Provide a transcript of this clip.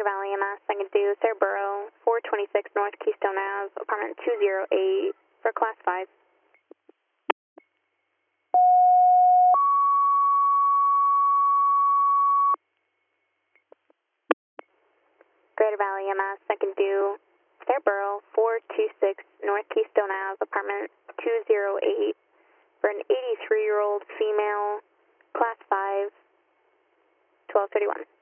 Greater Valley EMS, I can do Cerbero, 426 North Keystone Ave, apartment 208 for class 5. Greater Valley EMS, I can do Cerbero, 426 North Keystone Ave, apartment 208 for an 83-year-old female, class 5, 1231.